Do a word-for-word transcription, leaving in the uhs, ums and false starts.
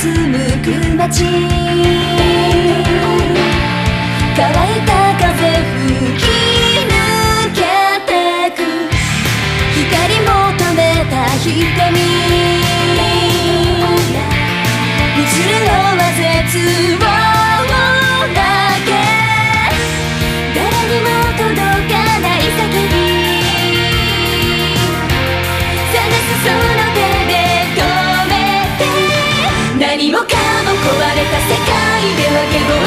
むく街、乾いた風吹き抜けてく、光求めた瞳、映るのは絶望だけ、誰にも届かない叫び、探すその手で止めて、何もかも壊れた世界ではけぼ